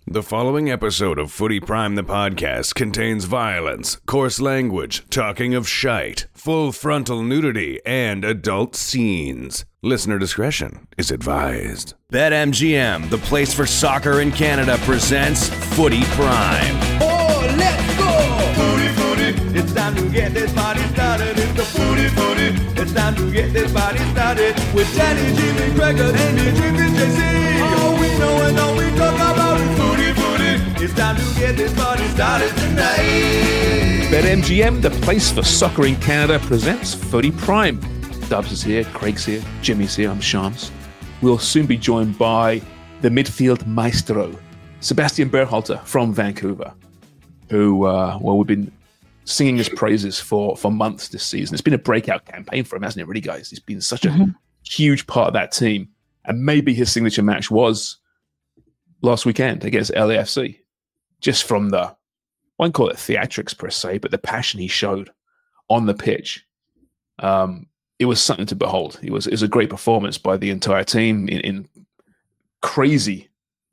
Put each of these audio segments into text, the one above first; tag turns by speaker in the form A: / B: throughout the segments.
A: The following episode of Footy Prime the podcast contains violence, coarse language, talking of shite, full frontal nudity, and adult scenes. Listener discretion is advised.
B: BetMGM, the place for soccer in Canada, presents Footy Prime.
C: Oh, let's go! Footy, footy, it's time to get this party started. It's the footy, footy, it's time to get this party started. With Danny, Jimmy, Gregor, Andy, Jimmy, JC. All we know and all we talk about is footy, footy. It's time to get this party started tonight.
D: BetMGM, the place for soccer in Canada, presents Footy Prime. Dubs is here, Craig's here, Jimmy's here, I'm Shams. We'll soon be joined by the midfield maestro, Sebastian Berhalter from Vancouver, who, we've been singing his praises for months this season. It's been a breakout campaign for him, hasn't it, really, guys? He's been such a huge part of that team. And maybe his signature match was last weekend against LAFC. Just from the, I won't call it theatrics per se, but the passion he showed on the pitch. It was something to behold. It was a great performance by the entire team in crazy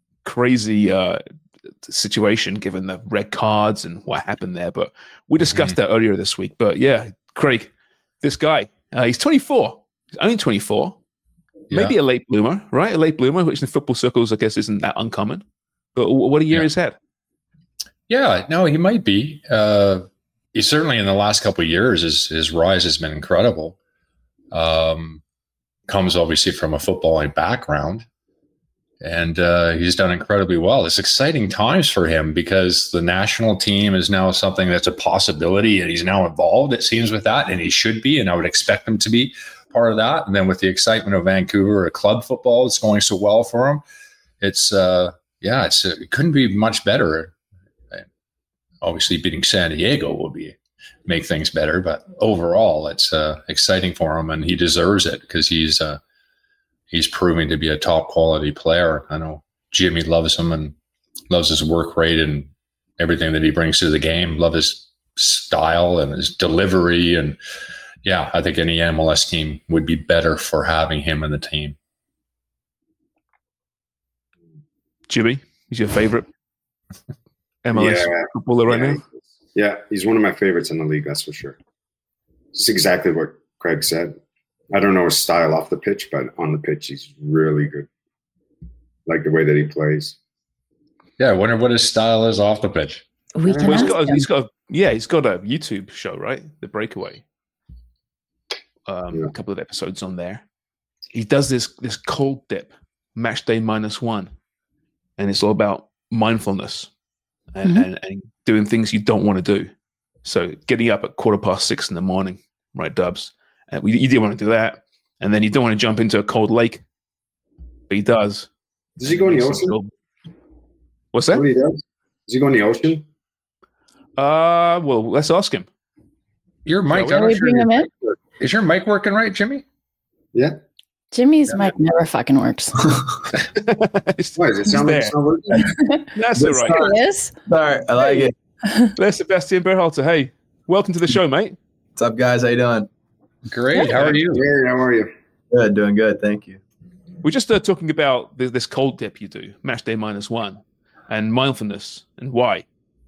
D: situation, given the red cards and what happened there. But we discussed that earlier this week. But yeah, Craig, this guy, he's 24. He's only 24. Yeah. Maybe a late bloomer, right? A late bloomer, which in football circles, I guess, isn't that uncommon. But what a year he's had.
E: Yeah, no, he might be. He certainly in the last couple of years, his rise has been incredible. Comes obviously from a footballing background, and he's done incredibly well. It's exciting times for him because the national team is now something that's a possibility, and he's now involved, it seems, with that, and he should be, and I would expect him to be part of that. And then with the excitement of Vancouver, a club football, it's going so well for him. It's it couldn't be much better. Obviously, beating San Diego will make things better, but overall, it's exciting for him, and he deserves it because he's proving to be a top quality player. I know Jimmy loves him and loves his work rate and everything that he brings to the game. Love his style and his delivery, and yeah, I think any MLS team would be better for having him in the team.
D: Jimmy, he's your favorite MLS footballer right now?
F: Yeah, he's one of my favorites in the league, that's for sure. It's exactly what Craig said. I don't know his style off the pitch, but on the pitch, he's really good. Like the way that he plays.
E: Yeah, I wonder what his style is off the pitch.
D: He's got a YouTube show, right? The Breakaway. A couple of episodes on there. He does this cold dip, match day -1, and it's all about mindfulness. And doing things you don't want to do. So getting up at 6:15 in the morning, right, Dubs? You didn't want to do that. And then you don't want to jump into a cold lake. But he does.
F: Does he go in the ocean?
D: What's that?
F: What he does? Does he go in the ocean?
D: Well, let's ask him.
E: Your mic, is your mic working right, Jimmy?
F: Yeah.
G: Jimmy's mic never fucking works.
F: Why does it sound like it's not working?
D: That's all right.
G: It is.
H: All right, I like it.
D: There's Sebastian Berhalter. Hey, welcome to the show, mate.
H: What's up, guys? How you doing?
E: Great. How are you?
F: Great. How are you?
H: Good, doing good. Thank you.
D: We're just talking about this cold dip you do, match day -1, and mindfulness and why.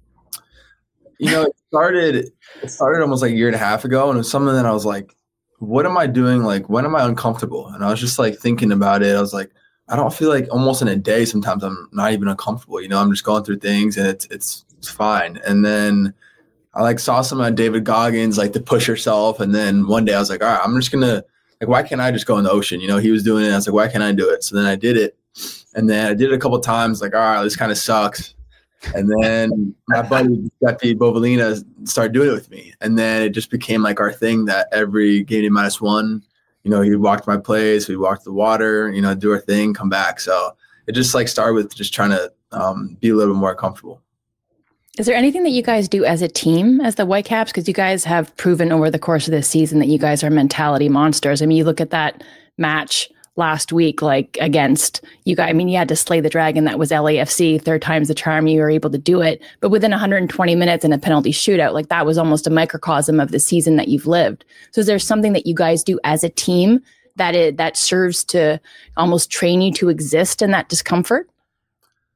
H: You know, it started almost like a year and a half ago, and it was something that I was like, what am I doing? Like, when am I uncomfortable? And I was just like thinking about it. I was like, I don't feel like almost in a day, sometimes I'm not even uncomfortable. You know, I'm just going through things and it's fine. And then I like saw some of David Goggins, like to push yourself. And then one day I was like, all right, I'm just going to, like, why can't I just go in the ocean? You know, he was doing it. I was like, why can't I do it? So then I did it. And then I did it a couple of times, like, all right, this kind of sucks. And then my buddy Giuseppe Bovalina started doing it with me. And then it just became like our thing that every game day -1, you know, he walked my place, we walked the water, you know, do our thing, come back. So it just like started with just trying to be a little bit more comfortable.
G: Is there anything that you guys do as a team, as the Whitecaps? Because you guys have proven over the course of this season that you guys are mentality monsters. I mean, you look at that match last week, like against you guys. I mean, you had to slay the dragon. That was LAFC. Third time's the charm. You were able to do it. But within 120 minutes in a penalty shootout, like that was almost a microcosm of the season that you've lived. So is there something that you guys do as a team that serves to almost train you to exist in that discomfort?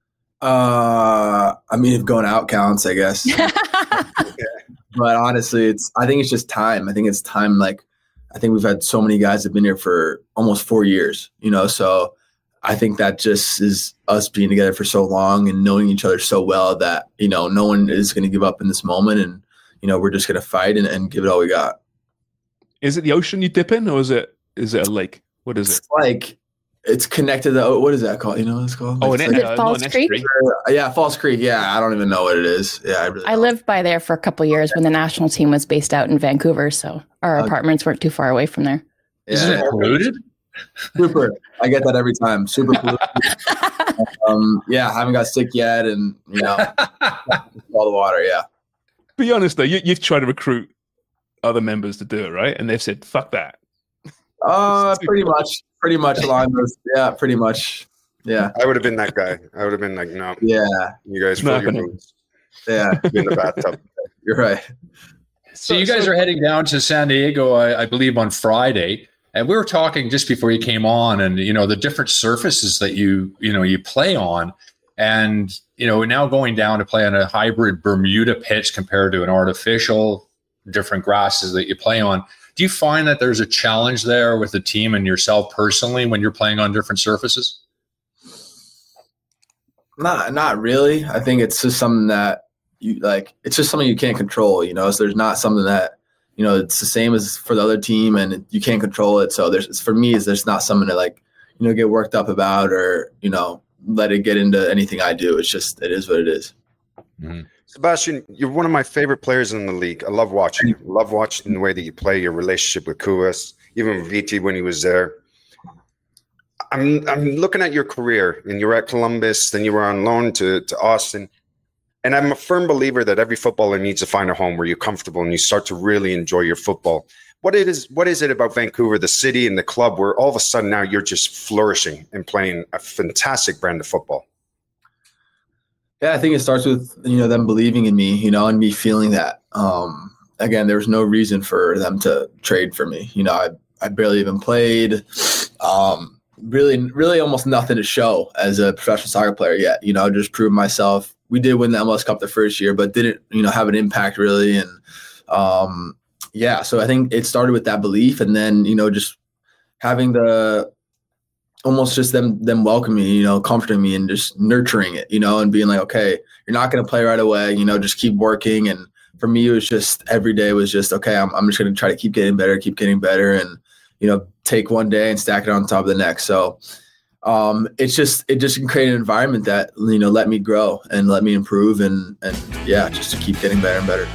H: I mean, if going out counts, I guess. But honestly, I think it's just time. I think it's time. Like, I think we've had so many guys that have been here for almost 4 years, you know, so I think that just is us being together for so long and knowing each other so well that, you know, no one is going to give up in this moment. And, you know, we're just going to fight and give it all we got.
D: Is it the ocean you dip in, or is it a lake? What is it?
H: It's like, it's connected to, what is that called? You know what it's called?
D: Oh,
H: It's
G: Is it Falls Creek?
H: yeah, Falls Creek. Yeah, I don't even know what it is. Yeah, I don't.
G: lived by there for a couple of years when the national team was based out in Vancouver, so our apartments weren't too far away from there.
E: Is
H: Yeah,
E: it polluted?
H: super. I get that every time. Super polluted. Yeah, haven't got sick yet, and you know, all the water. Yeah.
D: Be honest though, you've tried to recruit other members to do it, right? And they've said, "Fuck that."
H: Pretty much along those. Yeah, pretty much. Yeah.
F: I would have been that guy. I would have been like, no,
H: Yeah.
F: you guys
D: Not
F: fill your
D: happening.
F: boots
H: Yeah.
F: in the bathtub.
H: You're right.
E: So you guys are heading down to San Diego, I believe, on Friday. And we were talking just before you came on, and you know the different surfaces that you play on, and you know now going down to play on a hybrid Bermuda pitch compared to an artificial, different grasses that you play on. Do you find that there's a challenge there with the team and yourself personally when you're playing on different surfaces?
H: Not really. I think it's just something that you like. It's just something you can't control. You know, so there's not something that, you know, it's the same as for the other team, and you can't control it. So there's not something to like, you know, get worked up about or, you know, let it get into anything I do. It's just, it is what it is.
E: Mm-hmm.
F: Sebastian, you're one of my favorite players in the league. I love watching you. Love watching the way that you play, your relationship with Kouas, even Viti when he was there. I'm looking at your career, and you were at Columbus, then you were on loan to Austin. And I'm a firm believer that every footballer needs to find a home where you're comfortable and you start to really enjoy your football. What is it about Vancouver, the city and the club, where all of a sudden now you're just flourishing and playing a fantastic brand of football?
H: Yeah, I think it starts with, you know, them believing in me, you know, and me feeling that. Again, there was no reason for them to trade for me. You know, I barely even played. Really almost nothing to show as a professional soccer player yet. You know, just proved myself. We did win the MLS Cup the first year, but didn't, you know, have an impact really. And yeah, so I think it started with that belief, and then, you know, just having almost just them welcoming me, you know, comforting me and just nurturing it, you know, and being like, okay, you're not going to play right away, you know, just keep working. And for me, it was just every day was just, okay, I'm just going to try to keep getting better. And, you know, take one day and stack it on top of the next. So it just created an environment that, you know, let me grow and let me improve and yeah, just to keep getting better and better.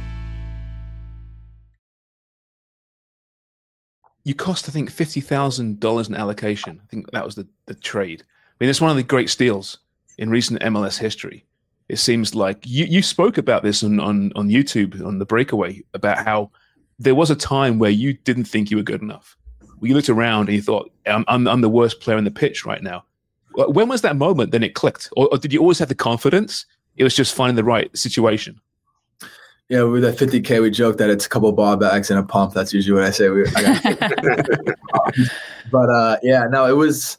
D: You cost, I think, $50,000 in allocation. I think that was the trade. I mean, it's one of the great steals in recent MLS history. It seems like you spoke about this on YouTube, on The Breakaway, about how there was a time where you didn't think you were good enough. You looked around and you thought, I'm the worst player on the pitch right now. When was that moment then it clicked? Or did you always have the confidence? It was just finding the right situation?
H: Yeah, with that 50K, we joke that it's a couple of ball bags and a pump. That's usually what I say. But yeah, no, it was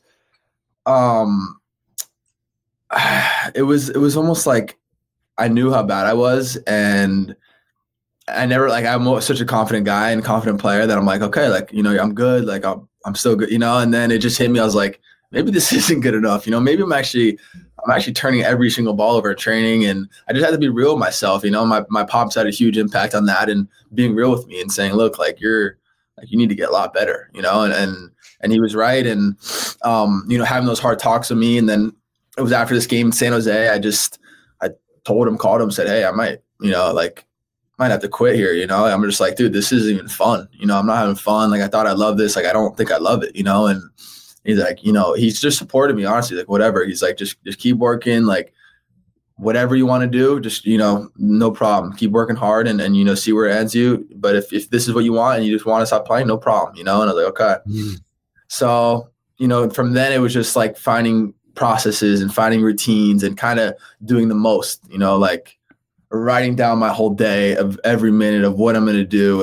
H: almost like I knew how bad I was, and I never, like, I'm such a confident guy and confident player that I'm like, okay, like, you know, I'm good, like I'm still good, you know. And then it just hit me. I was like, maybe this isn't good enough, you know. Maybe I'm actually turning every single ball over at training, and I just had to be real with myself. You know, my pops had a huge impact on that, and being real with me and saying, look, like, you need to get a lot better, you know, and he was right. And, you know, having those hard talks with me. And then it was after this game in San Jose, I called him, said, hey, I might have to quit here. You know, I'm just like, dude, this isn't even fun. You know, I'm not having fun. Like, I thought I loved this. Like, I don't think I love it, you know? And he's like, you know, he's just supported me, honestly, like, whatever. He's like, just keep working, like, whatever you want to do, just, you know, no problem. Keep working hard and you know, see where it ends you. But if this is what you want and you just want to stop playing, no problem, you know? And I was like, okay. Mm-hmm. So, you know, from then it was just like finding processes and finding routines and kind of doing the most, you know, like writing down my whole day of every minute of what I'm going to do and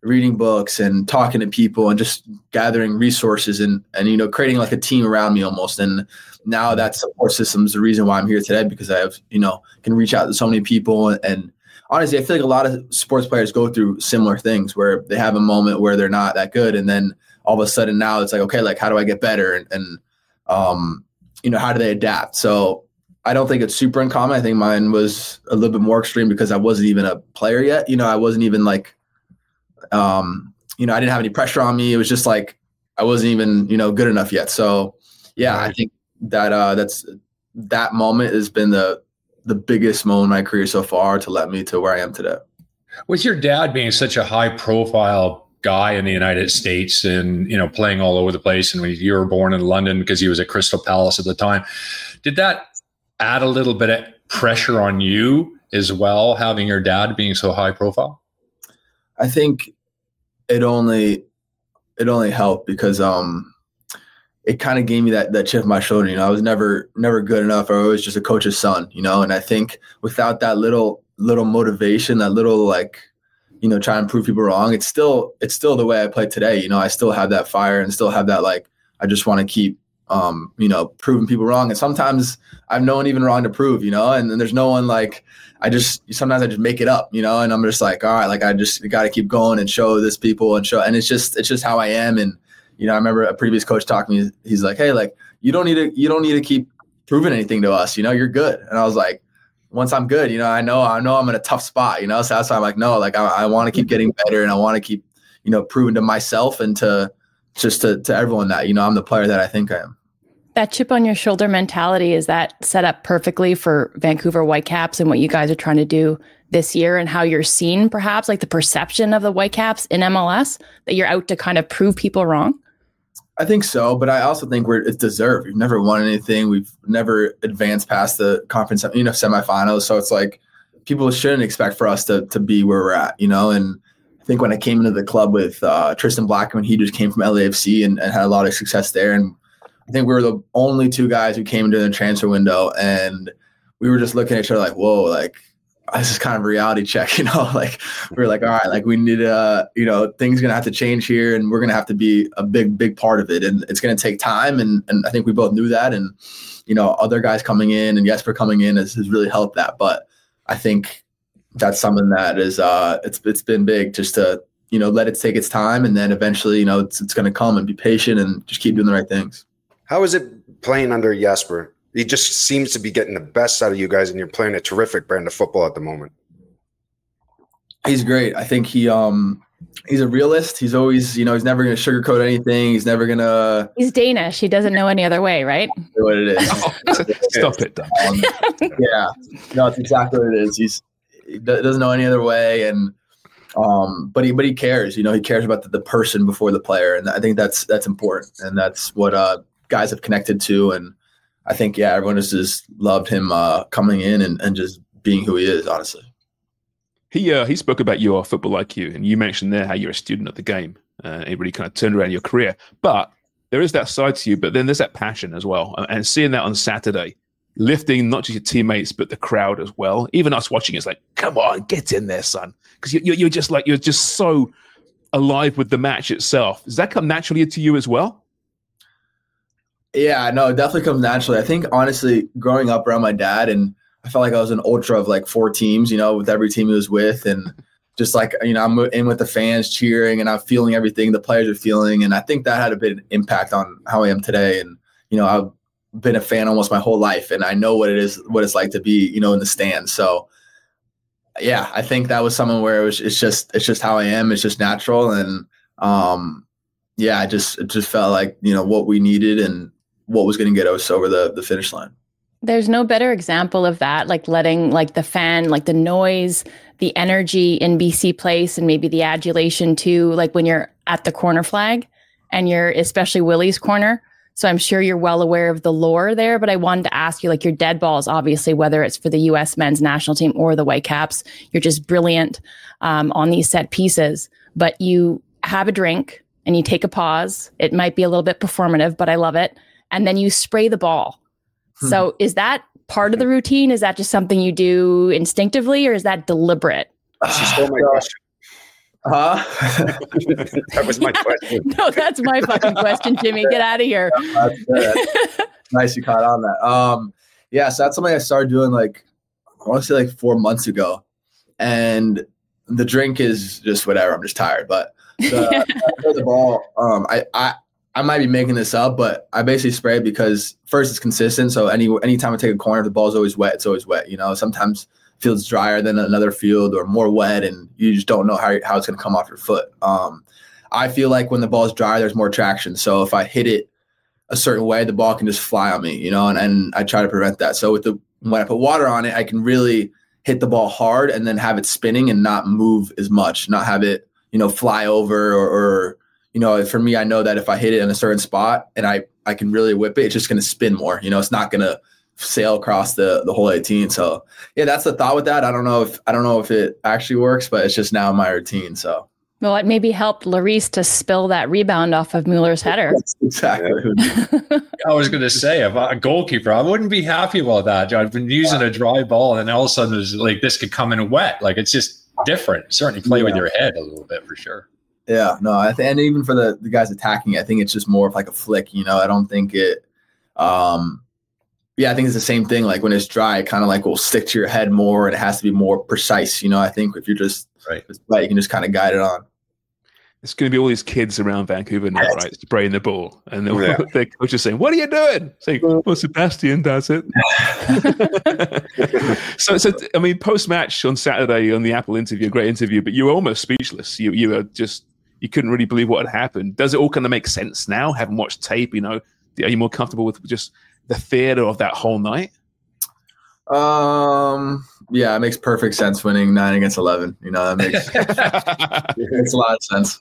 H: reading books and talking to people and just gathering resources and creating like a team around me almost. And now that support system is the reason why I'm here today, because I have, can reach out to so many people. And honestly, I feel like a lot of sports players go through similar things where they have a moment where they're not that good. And then all of a sudden now it's like, okay, like how do I get better? And how do they adapt? So I don't think it's super uncommon. I think mine was a little bit more extreme because I wasn't even a player yet. I wasn't even like, I didn't have any pressure on me. It was just like, I wasn't even, good enough yet. So yeah, I think that that moment has been the biggest moment in my career so far to let me to where I am today.
E: With your dad being such a high profile guy in the United States and, playing all over the place, and when you were born in London because he was at Crystal Palace at the time, did that add a little bit of pressure on you as well, having your dad being so high profile?
H: I think it only helped because it kind of gave me that chip on my shoulder. I was never good enough. I was just a coach's son, and I think without that little motivation, that little try and prove people wrong, it's still the way I play today. I still have that fire and still have that I just want to keep proving people wrong. And sometimes I've no one even wrong to prove, and then there's no one sometimes I just make it up, and I'm just like, all right, I just got to keep going and show this people and it's just how I am. And, I remember a previous coach talking to me, he's like, hey, you don't need to keep proving anything to us, you're good. And I was like, once I'm good, I know I'm in a tough spot, so that's why I'm like, no, I want to keep getting better and I want to keep, proving to myself and to everyone that, I'm the player that I think I am.
G: That chip on your shoulder mentality, is that set up perfectly for Vancouver Whitecaps and what you guys are trying to do this year and how you're seen, perhaps the perception of the Whitecaps in MLS, that you're out to kind of prove people wrong?
H: I think so, but I also think it's deserved. We've never won anything. We've never advanced past the conference, semifinals. So it's like people shouldn't expect for us to be where we're at, And I think when I came into the club with Tristan Blackman, he just came from LAFC and had a lot of success there. And I think we were the only two guys who came into the transfer window, and we were just looking at each other like, whoa, this is kind of a reality check, we were like, all right, we need things going to have to change here, and we're going to have to be a big part of it. And it's going to take time. And I think we both knew that. And, other guys coming in and Jesper coming in has really helped that. But I think that's something that is, it's been big just to, let it take its time. And then eventually, it's going to come, and be patient and just keep doing the right things.
I: How is it playing under Jesper? He just seems to be getting the best out of you guys, and you're playing a terrific brand of football at the moment.
H: He's great. I think he's a realist. He's always, he's never going to sugarcoat anything. He's never going to.
G: He's Danish. He doesn't know any other way, right?
H: What it is.
D: Stop it, Dan.
H: Yeah. No, it's exactly what it is. He doesn't know any other way. And, but he cares, he cares about the person before the player. And I think that's important. And that's what guys have connected to. And I think, everyone has just loved him coming in and just being who he is, honestly.
D: He spoke about your football IQ, and you mentioned there how you're a student of the game. It really kind of turned around your career. But there is that side to you, but then there's that passion as well. And seeing that on Saturday, lifting not just your teammates, but the crowd as well. Even us watching, it's like, come on, get in there, son. Because you're just so alive with the match itself. Does that come naturally to you as well?
H: Yeah, no, it definitely comes naturally. I think, honestly, growing up around my dad, and I felt like I was an ultra of 4 teams, with every team he was with. And just I'm in with the fans cheering, and I'm feeling everything the players are feeling. And I think that had a big impact on how I am today. And, I've been a fan almost my whole life, and I know what it's like to be, in the stands. So yeah, I think that was something where it's just how I am. It's just natural. And it just felt like, what we needed and what was going to get us over the finish line.
G: There's no better example of that, letting the fan, the noise, the energy in BC Place, and maybe the adulation too, when you're at the corner flag and you're especially Willie's corner. So I'm sure you're well aware of the lore there, but I wanted to ask you, your dead balls, obviously, whether it's for the U.S. men's national team or the Whitecaps, you're just brilliant on these set pieces. But you have a drink and you take a pause. It might be a little bit performative, but I love it. And then you spray the ball. So is that part of the routine? Is that just something you do instinctively, or is that deliberate?
I: She stole my question. That was my question.
G: No, that's my fucking question, Jimmy. Get out of here.
H: Nice, you caught on that. Yeah, so that's something I started doing like I want to say like 4 months ago, and the drink is just whatever. I'm just tired, but the ball. I might be making this up, but I basically spray it because first it's consistent. So anytime I take a corner, if the ball's always wet, it's always wet. You know, sometimes field's drier than another field or more wet, and you just don't know how it's going to come off your foot. I feel like when the ball's dry, there's more traction. So if I hit it a certain way, the ball can just fly on me, you know, and I try to prevent that. So when I put water on it, I can really hit the ball hard and then have it spinning and not move as much, not have it, you know, fly over or you know, for me, I know that if I hit it in a certain spot and I can really whip it, it's just going to spin more. You know, it's not going to sail across the whole 18. So yeah, that's the thought with that. I don't know if it actually works, but it's just now my routine. So.
G: Well, it maybe helped Lloris to spill that rebound off of Mueller's header.
H: That's exactly.
E: I was going to say, if I'm a goalkeeper, I wouldn't be happy about that. I've been using a dry ball, and then all of a sudden, there's like this could come in wet. Like it's just different. Certainly play with your head a little bit for sure.
H: Yeah, no, and even for the guys attacking, I think it's just more of like a flick. You know, I don't think it. I think it's the same thing. Like when it's dry, it kind of like will stick to your head more, and it has to be more precise. You know, I think if you're just right, you can just kind of guide it on.
D: It's going to be all these kids around Vancouver now, right? Spraying the ball. And their coach is saying, "What are you doing?" Saying, "Well, Sebastian does it." so I mean, post-match on Saturday on the Apple interview, a great interview, but you were almost speechless. You were just, you couldn't really believe what had happened. Does it all kind of make sense now, having watched tape? You know, are you more comfortable with just the theater of that whole night?
H: Yeah, it makes perfect sense winning 9-11. You know, that makes a lot of sense.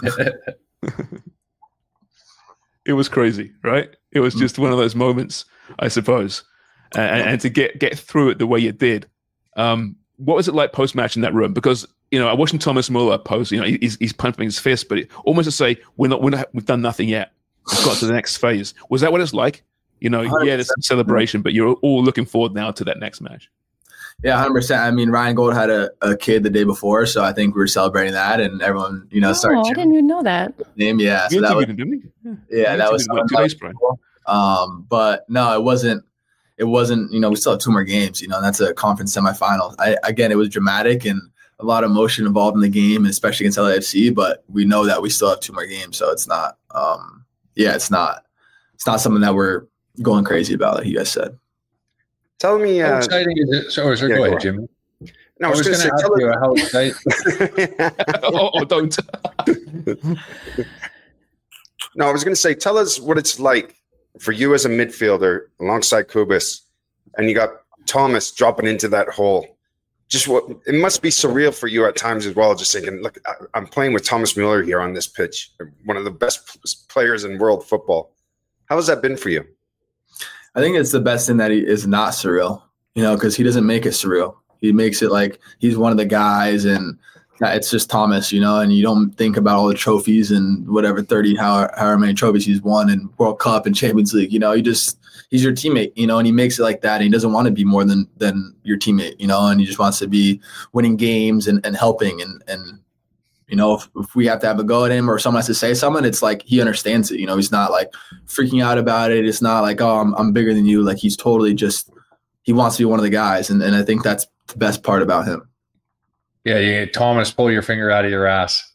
D: It was crazy, right? It was just one of those moments, I suppose. And to get through it the way you did, what was it like post-match in that room? Because, you know, I watched Thomas Mueller post, you know, he's pumping his fist, but almost to say, we've done nothing yet. We've got to the next phase. Was that what it's like? You know, 100%. Yeah, there's some celebration, but you're all looking forward now to that next match.
H: Yeah, 100%. I mean, Ryan Gold had a kid the day before, so I think we were celebrating that, and everyone, you know, started.
G: I didn't even know that.
H: Name, yeah. So that was, that was 2 days, cool. But no, it wasn't. You know, we still have 2 more games. You know, and that's a conference semifinal. Again, it was dramatic and a lot of emotion involved in the game, especially against LAFC. But we know that we still have 2 more games, so it's not. It's not something that we're going crazy about, like you guys said.
I: Tell me.
E: How exciting is it? Go ahead, Jimmy.
I: No, I was going to ask you how exciting.
D: Don't.
I: No, I was going to say, tell us what it's like for you as a midfielder alongside Kubas, and you got Thomas dropping into that hole. Just what it must be surreal for you at times as well. Just thinking, look, I'm playing with Thomas Mueller here on this pitch, one of the best players in world football. How has that been for you?
H: I think it's the best thing that he is not surreal, you know, because he doesn't make it surreal. He makes it like he's one of the guys, and it's just Thomas, you know, and you don't think about all the trophies and whatever, 30, however many trophies he's won in World Cup and Champions League, you know, he's your teammate, you know, and he makes it like that. And he doesn't want to be more than your teammate, you know, and he just wants to be winning games and helping. And you know, if we have to have a go at him or someone has to say something, it's like he understands it. You know, he's not like freaking out about it. It's not like, oh, I'm bigger than you. Like he's totally just, he wants to be one of the guys. And I think that's the best part about him.
E: Yeah, Thomas, pull your finger out of your ass.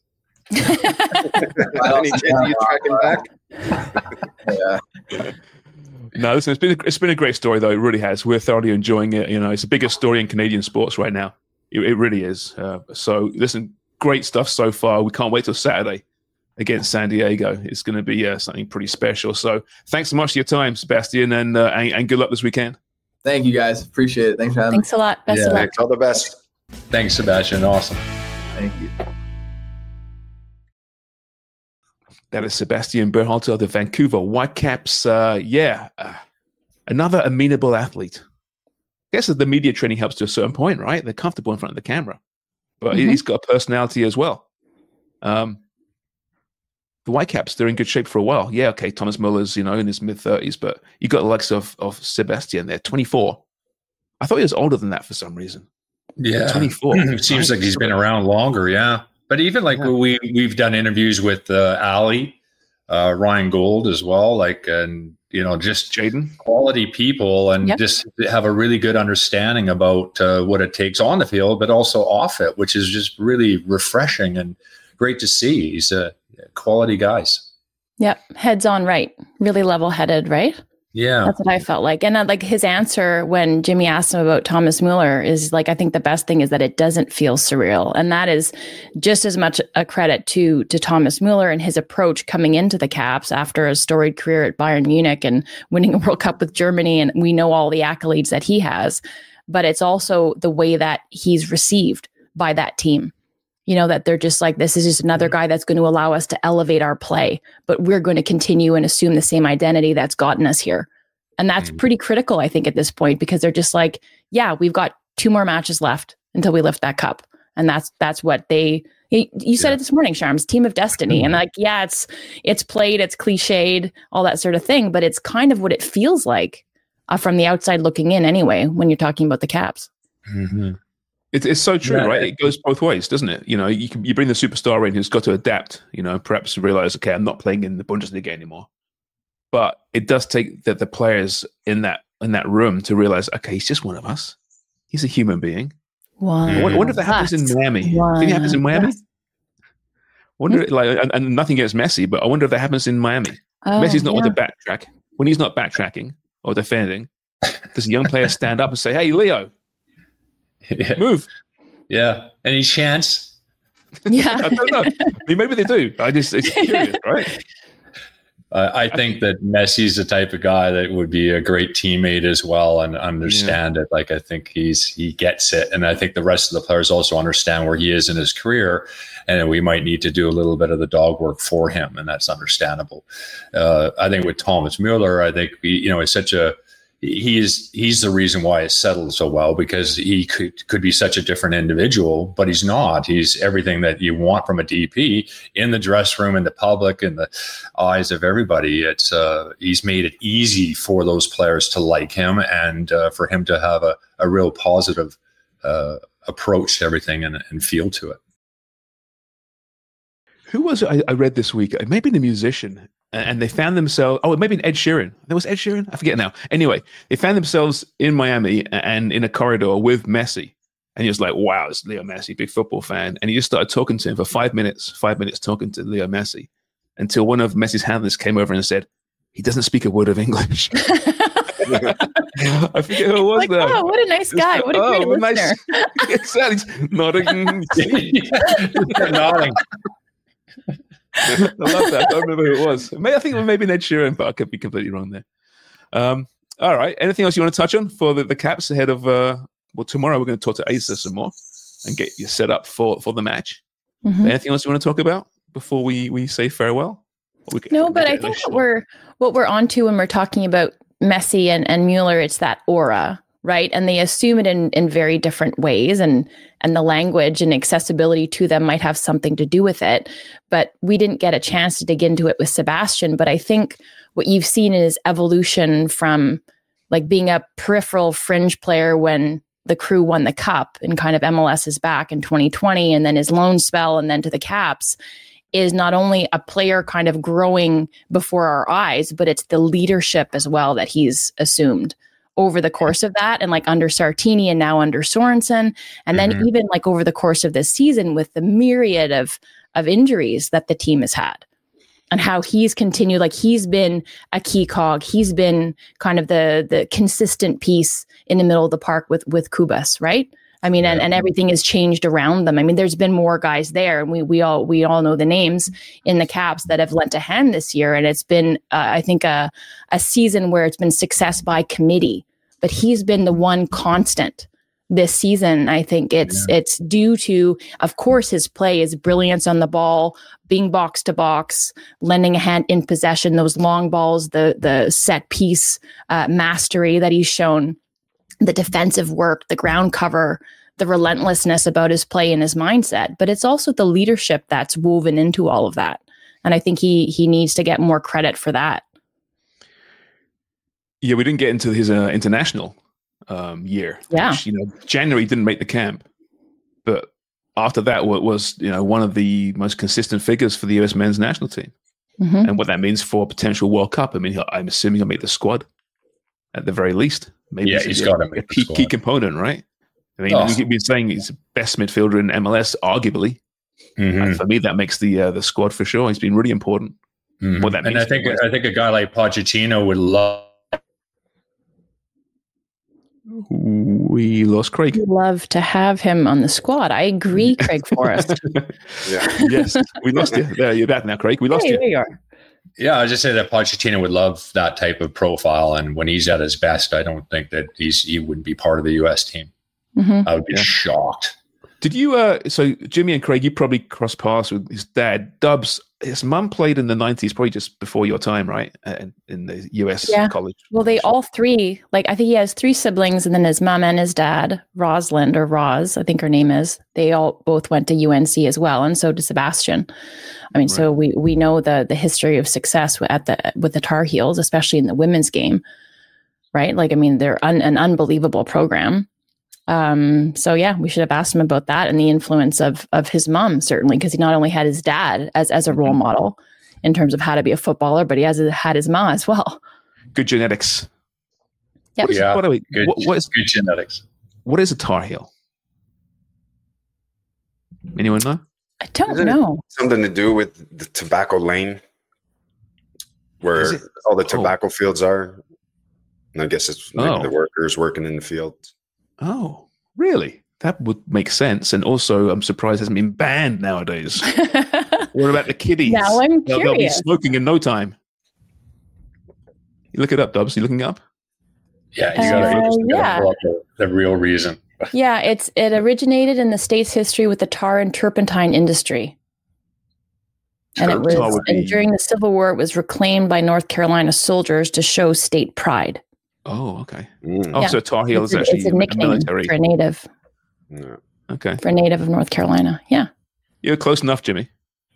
I: I don't need you tracking back.
H: Yeah.
D: No, listen, it's been a great story, though. It really has. We're thoroughly enjoying it. You know, it's the biggest story in Canadian sports right now. It really is. So, listen, great stuff so far. We can't wait till Saturday against San Diego. It's going to be something pretty special. So, thanks so much for your time, Sebastian, and good luck this weekend.
H: Thank you, guys. Appreciate it. Thanks for having me.
G: Thanks a lot. Best of luck.
I: All the best.
E: Thanks, Sebastian. Awesome.
H: Thank you.
D: That is Sebastian Berhalter of the Vancouver Whitecaps. Another amenable athlete. I guess the media training helps to a certain point, right? They're comfortable in front of the camera. But he's got a personality as well. The Whitecaps, they're in good shape for a while. Yeah, okay, Thomas Muller's, in his mid-30s, but you got the likes of Sebastian there, 24. I thought he was older than that for some reason.
E: Yeah.
D: 24.
E: It seems like he's been around longer, yeah. But even like we've done interviews with Ali, Ryan Gold as well, like, and just
D: Jaden,
E: quality people, and just have a really good understanding about what it takes on the field, but also off it, which is just really refreshing and great to see. He's quality guys.
G: Yep, heads on right, really level-headed, right?
E: Yeah,
G: that's what I felt like. And like his answer when Jimmy asked him about Thomas Mueller is like, I think the best thing is that it doesn't feel surreal. And that is just as much a credit to Thomas Mueller and his approach coming into the Caps after a storied career at Bayern Munich and winning a World Cup with Germany. And we know all the accolades that he has, but it's also the way that he's received by that team. That they're just like, this is just another guy that's going to allow us to elevate our play, but we're going to continue and assume the same identity that's gotten us here. And that's pretty critical, I think, at this point, because they're just like, yeah, we've got 2 more matches left until we lift that cup. And that's what you said it this morning, Sharms, team of destiny. And like, yeah, it's played, it's cliched, all that sort of thing, but it's kind of what it feels like from the outside looking in anyway, when you're talking about the Caps.
D: Mm-hmm. It's so true, right? It goes both ways, doesn't it? You bring the superstar in who's got to adapt, perhaps realize, okay, I'm not playing in the Bundesliga anymore. But it does take the players in that room to realize, okay, he's just one of us. He's a human being. I wonder if that happens in Miami. Do you think it happens in Miami? And nothing against Messi, but I wonder if that happens in Miami. Messi's not on the backtrack. When he's not backtracking or defending, does a young player stand up and say, hey, Leo, move.
E: Yeah. Any chance?
G: Yeah.
D: I don't know. Maybe they do. It's curious, right?
E: I think that Messi's the type of guy that would be a great teammate as well and understand it. Like, I think he gets it. And I think the rest of the players also understand where he is in his career. And we might need to do a little bit of the dog work for him. And that's understandable. I think with Thomas Mueller, I think, it's such he's the reason why it's settled so well, because he could be such a different individual, but he's not. He's everything that you want from a DP in the dressing room, in the public, in the eyes of everybody. It's he's made it easy for those players to like him and for him to have a real positive approach to everything and feel to it.
D: Who was it I read this week? It may be a musician. And they found themselves, maybe Ed Sheeran. There was Ed Sheeran? I forget now. Anyway, they found themselves in Miami and in a corridor with Messi. And he was like, wow, it's Leo Messi, big football fan. And he just started talking to him for 5 minutes talking to Leo Messi, until one of Messi's handlers came over and said, he doesn't speak a word of English. I forget who it was, though.
G: Oh, what a nice guy. What a great listener.
D: Exactly. Nodding.
E: Nodding.
D: I love that. I don't remember who it was. I think it was maybe Ed Sheeran, but I could be completely wrong there. All right. Anything else you want to touch on for the Caps ahead of tomorrow we're going to talk to Asa some more and get you set up for the match. Mm-hmm. Anything else you want to talk about before we say farewell?
G: No, but I think what we're onto when we're talking about Messi and Mueller, it's that aura, right? And they assume it in very different ways, and the language and accessibility to them might have something to do with it. But we didn't get a chance to dig into it with Sebastian. But I think what you've seen is evolution from like being a peripheral fringe player when the Crew won the cup and kind of MLS is back in 2020, and then his loan spell, and then to the Caps, is not only a player kind of growing before our eyes, but it's the leadership as well that he's assumed over the course of that, and like under Sartini and now under Sorensen. And then even like over the course of this season with the myriad of injuries that the team has had, and how he's continued, like he's been a key cog. He's been kind of the consistent piece in the middle of the park with Kubas, right? I mean, and everything has changed around them. I mean, there's been more guys there, and we all know the names in the Caps that have lent a hand this year. And it's been, I think, a season where it's been success by committee. But he's been the one constant this season. I think it's due to, of course, his play, his brilliance on the ball, being box to box, lending a hand in possession, those long balls, the set piece mastery that he's shown, the defensive work, the ground cover, the relentlessness about his play and his mindset. But it's also the leadership that's woven into all of that. And I think he needs to get more credit for that.
D: Yeah, we didn't get into his international year.
G: Yeah.
D: Which, January didn't make the camp. But after that was one of the most consistent figures for the US men's national team.
G: Mhm.
D: And what that means for a potential World Cup. I mean, I'm assuming he'll make the squad at the very least. Maybe
E: He's got to make the
D: key
E: squad.
D: component, right? I mean, we've been saying he's the best midfielder in MLS, arguably.
E: Mhm.
D: And for me, that makes the squad for sure. He's been really important.
E: Mhm.
D: What that
E: And
D: means
E: I think
D: for the
E: a guy like Pochettino would love.
D: We lost Craig.
G: I'd love to have him on the squad. I agree, Craig Forrest.
D: Yes, we lost you. There, you're back now, Craig. We lost
G: Hey,
D: you.
G: there you are.
E: Yeah, I was just say that Pochettino would love that type of profile, and when he's at his best, I don't think that he wouldn't be part of the U.S. team.
G: Mhm.
E: I would be shocked.
D: Did you? So Jimmy and Craig, you probably crossed paths with his dad. Dubs, his mum played in the 90s, probably just before your time, right? In the US
G: Yeah.
D: college.
G: Well, they all three, like I think he has 3 siblings, and then his mom and his dad, Rosalind or Roz, I think her name is. They all both went to UNC as well, and so did Sebastian. I mean, so we know the history of success with the Tar Heels, especially in the women's game, right? Like, I mean, they're an unbelievable program. So yeah, we should have asked him about that and the influence of his mom, certainly, because he not only had his dad as a role model in terms of how to be a footballer, but he had his mom as well.
D: Good genetics.
G: Yep.
E: Yeah,
D: By the way,
E: good,
D: what is
E: good genetics.
D: what is a Tar Heel? Anyone know?
G: I don't
I: Isn't it
G: know.
I: something to do with the tobacco lane where
D: Is it?
I: all the tobacco fields are? And I guess it's maybe
D: Oh.
I: the workers working in the field.
D: Oh, really? That would make sense. And also, I'm surprised it hasn't been banned nowadays. What about the kiddies?
G: Now I'm
D: They'll be
G: curious.
D: smoking in no time. You look it up, Dubs. You looking up?
E: Yeah, you gotta
G: yeah.
E: pull up the real reason.
G: Yeah, it originated in the state's history with the tar and turpentine industry. And it
D: Turpentine
G: was
D: would be-
G: and during the Civil War, it was reclaimed by North Carolina soldiers to show state pride.
D: Oh, okay.
I: Mm.
D: Oh,
G: Yeah.
D: so Tar Heel is actually
G: It's a nickname
D: military.
G: for a native
I: Yeah.
D: Okay.
G: of North Carolina. Yeah.
D: You're close enough, Jimmy.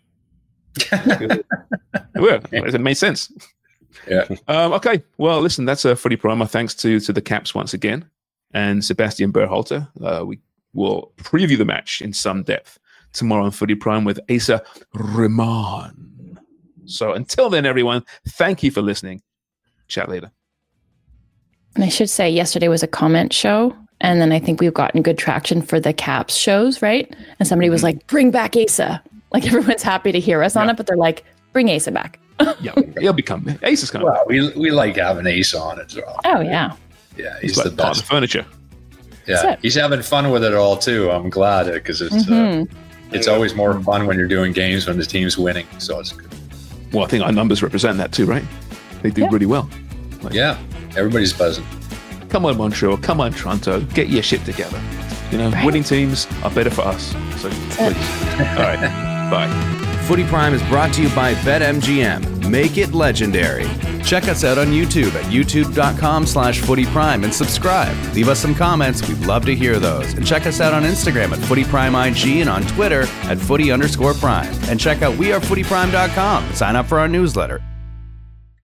D: Well, it made sense.
E: Yeah.
D: Okay. Well, listen, that's a Footy Prime. Thanks to the Caps once again and Sebastian Berhalter. We will preview the match in some depth tomorrow on Footy Prime with Asa Rahman. So until then, everyone, thank you for listening. Chat later.
G: And I should say yesterday was a comment show. And then I think we've gotten good traction for the Caps shows, right? And somebody was like, bring back Asa. Like everyone's happy to hear us on
D: Yeah.
G: it, but they're like, bring Asa back.
D: Yeah, he'll become Asa's coming.
E: Well, we like having Ace on as well.
G: Oh, yeah.
E: Yeah,
D: He's
E: he's
D: like
E: the
D: part of the
E: best.
D: furniture.
G: That's
E: Yeah,
G: it.
E: he's having fun with it all too. I'm glad because it's always more fun when you're doing games when the team's winning. So it's good.
D: Well, I think our numbers represent that too, right? They do
G: Yeah.
D: really well.
E: Yeah, everybody's buzzing.
D: Come on, Montreal. Come on, Toronto. Get your shit together. You know,
G: Right.
D: winning teams are better for us. So, please. All right. Bye.
B: Footy Prime is brought to you by BetMGM. Make it legendary.
A: Check us out on YouTube at youtube.com/footyprime and subscribe. Leave us some comments. We'd love to hear those. And check us out on Instagram at FootyPrimeIG and on Twitter at @footy_prime. And check out wearefootyprime.com. Sign up for our newsletter.